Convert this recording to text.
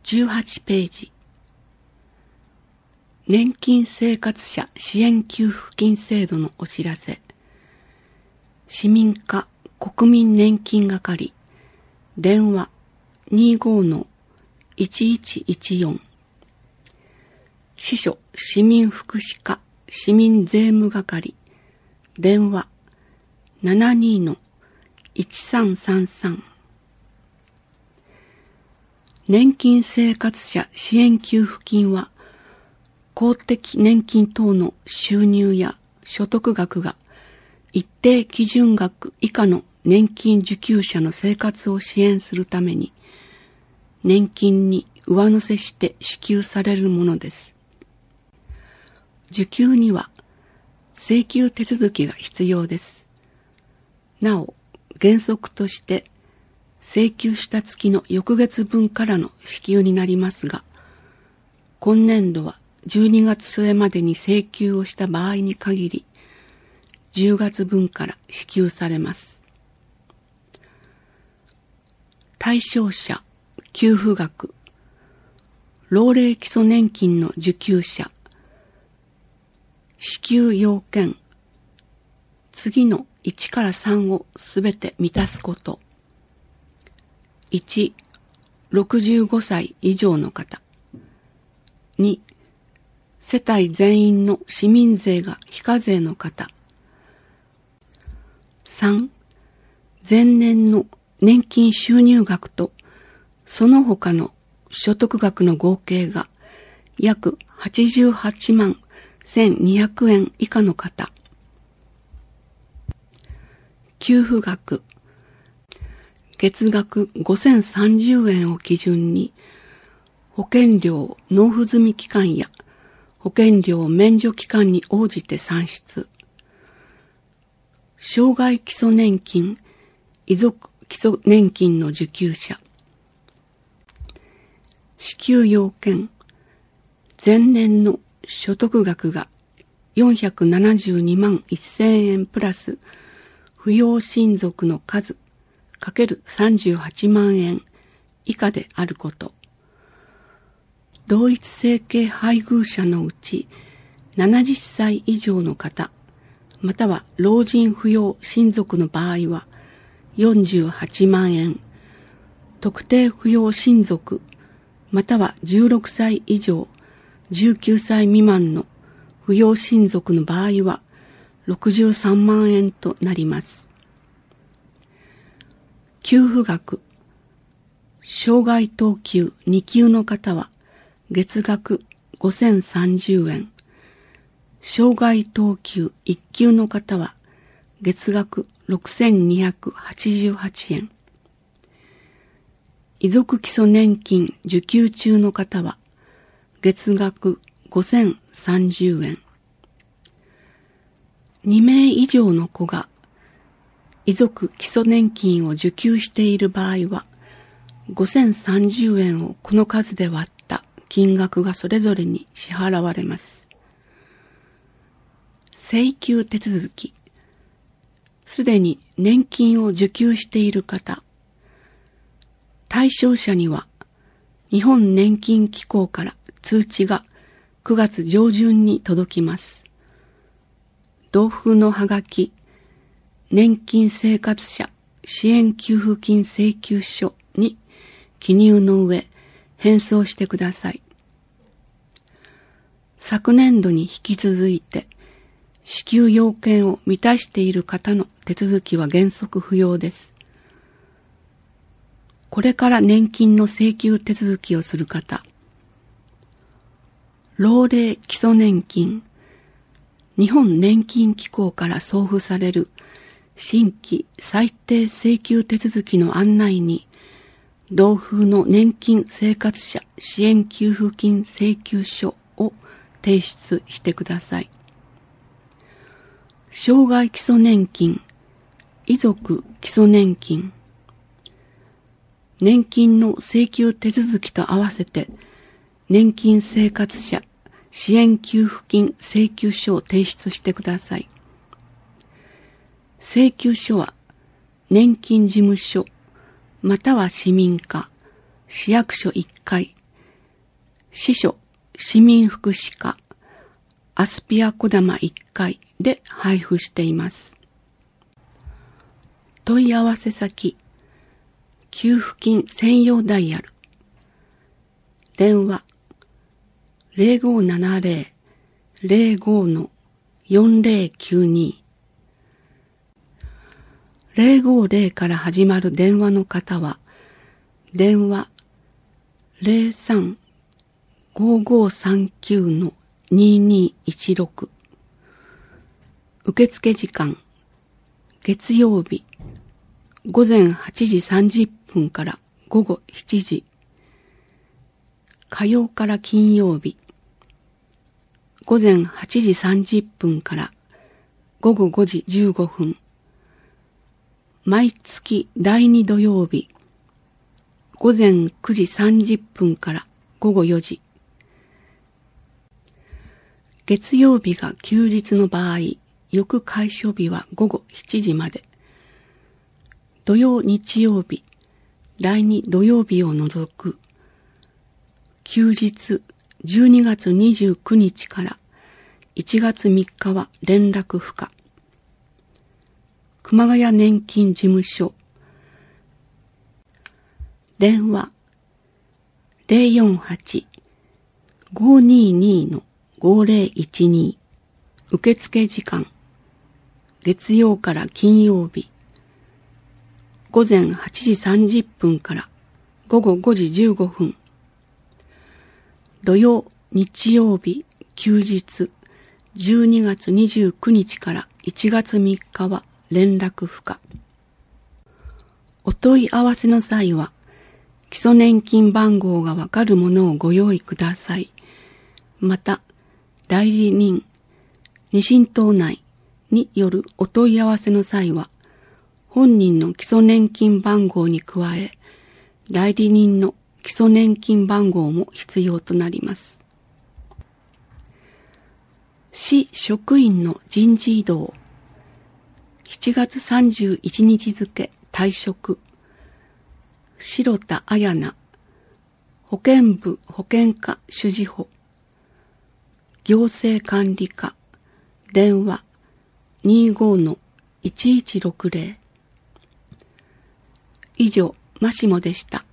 18ページ。年金生活者支援給付金制度のお知らせ。市民課国民年金係電話 25-1114 支所市民福祉課市民税務係電話 72-1333 年金生活者支援給付金は公的年金等の収入や所得額が一定基準額以下の年金受給者の生活を支援するために年金に上乗せして支給されるものです。受給には請求手続きが必要です。なお、原則として請求した月の翌月分からの支給になりますが、今年度は12月末までに請求をした場合に限り、10月分から支給されます。対象者、給付額、老齢基礎年金の受給者、支給要件、次の1から3をすべて満たすこと。1、65歳以上の方。2、世帯全員の市民税が非課税の方。3、前年の年金収入額とその他の所得額の合計が約88万1200円以下の方。給付額、月額5030円を基準に保険料納付済み期間や保険料免除期間に応じて算出。障害基礎年金、遺族基礎年金の受給者。支給要件、前年の所得額が472万1000円プラス扶養親族の数×38万円以下であること。同一生計配偶者のうち70歳以上の方、または老人扶養親族の場合は48万円、特定扶養親族、または16歳以上、19歳未満の扶養親族の場合は63万円となります。給付額、障害等級2級の方は月額5030円、障害等級1級の方は月額6288円、遺族基礎年金受給中の方は月額5030円。2名以上の子が遺族基礎年金を受給している場合は5030円をこの数で割った金額がそれぞれに支払われます。請求手続き。すでに年金を受給している方。対象者には日本年金機構から通知が9月上旬に届きます。同封のはがき、年金生活者支援給付金請求書に記入の上、返送してください。昨年度に引き続いて、支給要件を満たしている方の手続きは原則不要です。これから年金の請求手続きをする方、老齢基礎年金、日本年金機構から送付される新規最低請求手続きの案内に、同封の年金生活者支援給付金請求書を提出してください。障害基礎年金、遺族基礎年金、年金の請求手続きと合わせて年金生活者支援給付金請求書を提出してください。請求書は年金事務所または市民課、市役所1階、 司書市民福祉課アスピア小玉1階で配布しています。問い合わせ先、給付金専用ダイヤル、電話 0570-05-4092 050から始まる電話の方は電話 03-5539-2216 受付時間月曜日午前8時30分から午後7時、火曜から金曜日午前8時30分から午後5時15分、毎月第2土曜日午前9時30分から午後4時、月曜日が休日の場合、翌開所日は午後7時まで、土曜日曜日、第2土曜日を除く休日12月29日から1月3日は連絡不可。熊谷年金事務所電話 048-522-5012 受付時間月曜から金曜日午前8時30分から午後5時15分、土曜日曜日休日12月29日から1月3日は連絡不可。お問い合わせの際は基礎年金番号がわかるものをご用意ください。また、代理人、二審等内によるお問い合わせの際は、本人の基礎年金番号に加え、代理人の基礎年金番号も必要となります。市職員の人事異動。7月31日付退職。白田彩菜、保健部保健課主事補、行政管理課、電話 25-1160。以上、マシモでした。